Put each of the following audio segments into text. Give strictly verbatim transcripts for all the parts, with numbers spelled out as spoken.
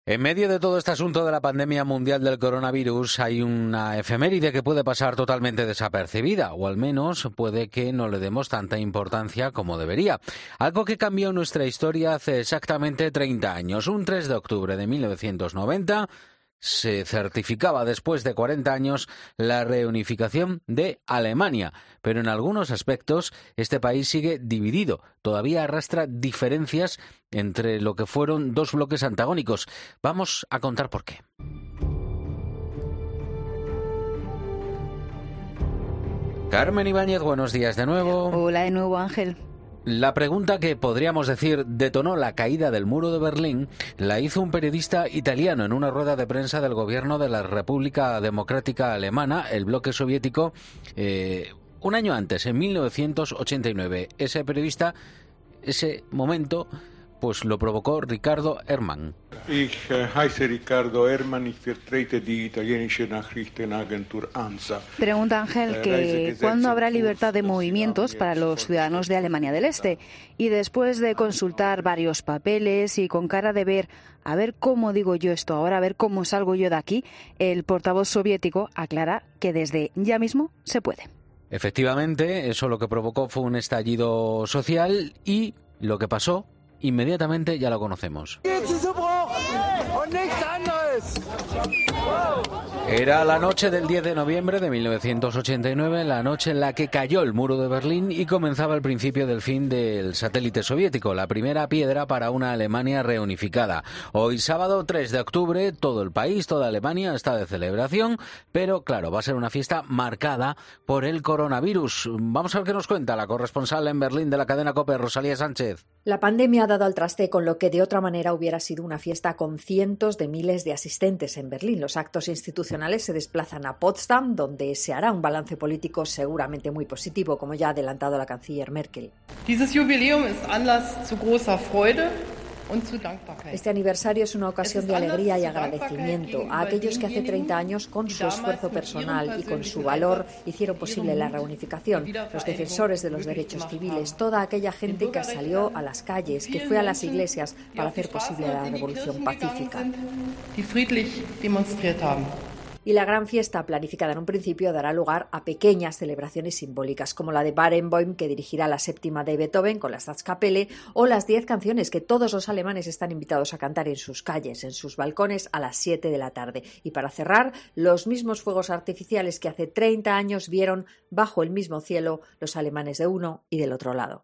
En medio de todo este asunto de la pandemia mundial del coronavirus hay una efeméride que puede pasar totalmente desapercibida, o al menos puede que no le demos tanta importancia como debería. Algo que cambió nuestra historia hace exactamente treinta años. Un tres de octubre de mil novecientos noventa se certificaba después de cuarenta años la reunificación de Alemania, pero en algunos aspectos este país sigue dividido, todavía arrastra diferencias entre lo que fueron dos bloques antagónicos. Vamos a contar por qué. Carmen Ibáñez, buenos días de nuevo. Hola de nuevo, Ángel. La pregunta que podríamos decir detonó la caída del muro de Berlín la hizo un periodista italiano en una rueda de prensa del gobierno de la República Democrática Alemana, el bloque soviético, eh, un año antes, en mil novecientos ochenta y nueve. Ese periodista, ese momento, pues lo provocó Ricardo Herrmann. Ich heiße Ricardo Herrmann, ich vertrete die italienische Nachrichtenagentur ANSA. Pregunta Ángel que ¿cuándo habrá libertad de movimientos para los ciudadanos de Alemania del Este? Y después de consultar varios papeles y con cara de ver, a ver cómo digo yo esto ahora, a ver cómo salgo yo de aquí, el portavoz soviético aclara que desde ya mismo se puede. Efectivamente, eso lo que provocó fue un estallido social y lo que pasó inmediatamente ya lo conocemos. Era la noche del diez de noviembre de mil novecientos ochenta y nueve, la noche en la que cayó el muro de Berlín y comenzaba el principio del fin del satélite soviético, la primera piedra para una Alemania reunificada. Hoy sábado tres de octubre, todo el país, toda Alemania está de celebración, pero claro, va a ser una fiesta marcada por el coronavirus. Vamos a ver qué nos cuenta la corresponsal en Berlín de la cadena COPE, Rosalía Sánchez. La pandemia ha dado al traste con lo que de otra manera hubiera sido una fiesta con cientos de miles de asistentes en Berlín. Los actos institucionales se desplazan a Potsdam, donde se hará un balance político seguramente muy positivo, como ya ha adelantado la canciller Merkel. Dieses Jubiläum ist Anlass zu großer Freude. Este aniversario es una ocasión de alegría y agradecimiento a aquellos que hace treinta años, con su esfuerzo personal y con su valor, hicieron posible la reunificación, los defensores de los derechos civiles, toda aquella gente que salió a las calles, que fue a las iglesias para hacer posible la revolución pacífica. Y la gran fiesta, planificada en un principio, dará lugar a pequeñas celebraciones simbólicas, como la de Barenboim, que dirigirá la séptima de Beethoven con la Staatskapelle, o las diez canciones que todos los alemanes están invitados a cantar en sus calles, en sus balcones, a las siete de la tarde. Y para cerrar, los mismos fuegos artificiales que hace treinta años vieron bajo el mismo cielo los alemanes de uno y del otro lado.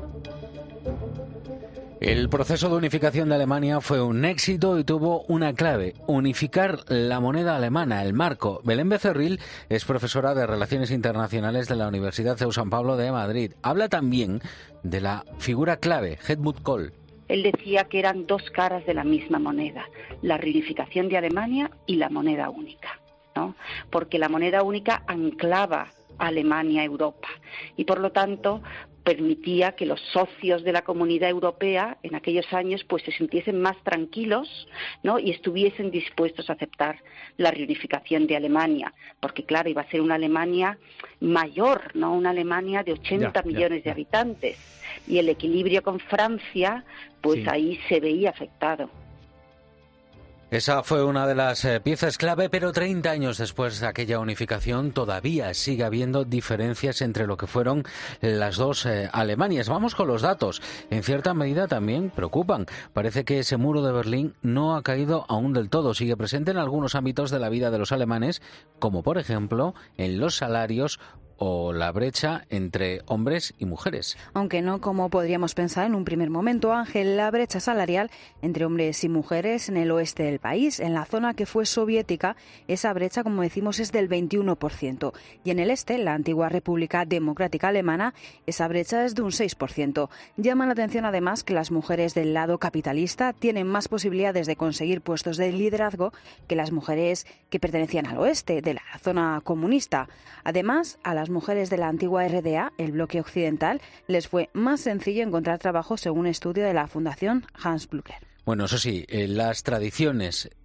El proceso de unificación de Alemania fue un éxito y tuvo una clave: unificar la moneda alemana, el marco. Belén Becerril es profesora de Relaciones Internacionales de la Universidad C E U San Pablo de Madrid. Habla también de la figura clave, Helmut Kohl. Él decía que eran dos caras de la misma moneda, la reunificación de Alemania y la moneda única, ¿no? Porque la moneda única anclaba a Alemania a Europa y, por lo tanto, permitía que los socios de la Comunidad Europea en aquellos años pues se sintiesen más tranquilos, ¿no? Y estuviesen dispuestos a aceptar la reunificación de Alemania, porque claro, iba a ser una Alemania mayor, no una Alemania de ochenta ya, millones ya, ya. de habitantes, y el equilibrio con Francia pues sí. ahí se veía afectado. Esa fue una de las eh, piezas clave, pero treinta años después de aquella unificación todavía sigue habiendo diferencias entre lo que fueron las dos eh, Alemanias. Vamos con los datos. En cierta medida también preocupan. Parece que ese muro de Berlín no ha caído aún del todo. Sigue presente en algunos ámbitos de la vida de los alemanes, como por ejemplo en los salarios o la brecha entre hombres y mujeres. Aunque no como podríamos pensar en un primer momento, Ángel, la brecha salarial entre hombres y mujeres en el oeste del país, en la zona que fue soviética, esa brecha, como decimos, es del veintiuno por ciento. Y en el este, la antigua República Democrática Alemana, esa brecha es de un seis por ciento. Llama la atención además que las mujeres del lado capitalista tienen más posibilidades de conseguir puestos de liderazgo que las mujeres que pertenecían al oeste, de la zona comunista. Además, a las mujeres de la antigua R D A, el bloque occidental, les fue más sencillo encontrar trabajo según un estudio de la Fundación Hans Blücher. Bueno, eso sí, eh, las tradiciones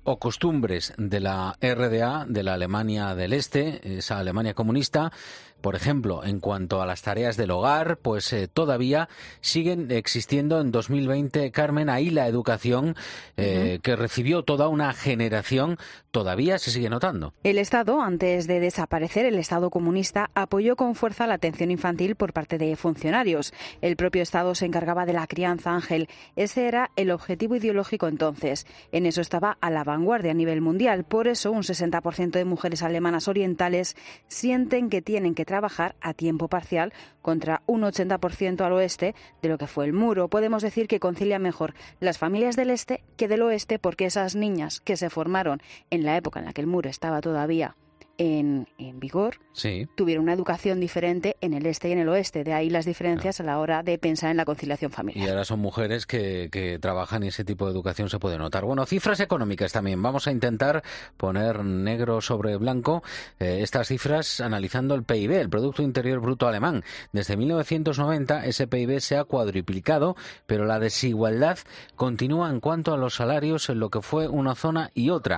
o costumbres de la R D A, de la Alemania del Este, esa Alemania comunista. Por ejemplo, en cuanto a las tareas del hogar, pues eh, todavía siguen existiendo en dos mil veinte, Carmen, ahí la educación eh, uh-huh. que recibió toda una generación todavía se sigue notando. El Estado, antes de desaparecer el Estado comunista, apoyó con fuerza la atención infantil por parte de funcionarios. El propio Estado se encargaba de la crianza, Ángel. Ese era el objetivo ideológico entonces. En eso estaba a la vanguardia a nivel mundial. Por eso, un sesenta por ciento de mujeres alemanas orientales sienten que tienen que trabajar a tiempo parcial contra un ochenta por ciento al oeste de lo que fue el muro. Podemos decir que concilia mejor las familias del este que del oeste, porque esas niñas que se formaron en la época en la que el muro estaba todavía en, en vigor, sí. tuvieron una educación diferente en el este y en el oeste. De ahí las diferencias a la hora de pensar en la conciliación familiar. Y ahora son mujeres que, que trabajan y ese tipo de educación se puede notar. Bueno, cifras económicas también. Vamos a intentar poner negro sobre blanco eh, estas cifras analizando el P I B, el Producto Interior Bruto alemán. Desde mil novecientos noventa ese P I B se ha cuadruplicado, pero la desigualdad continúa en cuanto a los salarios en lo que fue una zona y otra.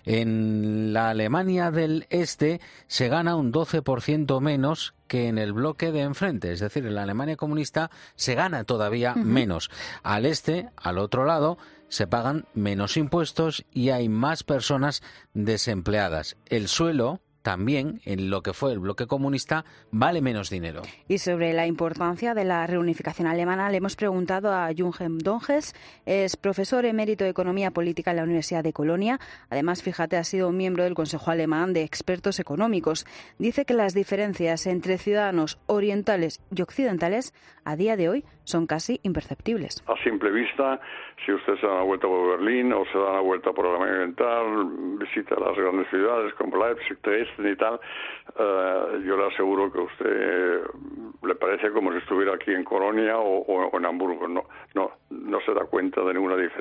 En la Alemania del Este se gana un doce por ciento menos que en el bloque de enfrente, es decir, en la Alemania comunista se gana todavía uh-huh. menos. Al este, al otro lado, se pagan menos impuestos y hay más personas desempleadas. El suelo también, en lo que fue el bloque comunista, vale menos dinero. Y sobre la importancia de la reunificación alemana le hemos preguntado a Jürgen Donges, es profesor emérito de Economía Política en la Universidad de Colonia. Además, fíjate, ha sido miembro del Consejo Alemán de Expertos Económicos. Dice que las diferencias entre ciudadanos orientales y occidentales a día de hoy son casi imperceptibles. A simple vista, si usted se da una vuelta por Berlín o se da una vuelta por Alemania Oriental, visita las grandes ciudades como Leipzig, Dresden y tal, uh, yo le aseguro que a usted le parece como si estuviera aquí en Colonia o, o, o en Hamburgo. No, no, no se da cuenta de ninguna diferencia.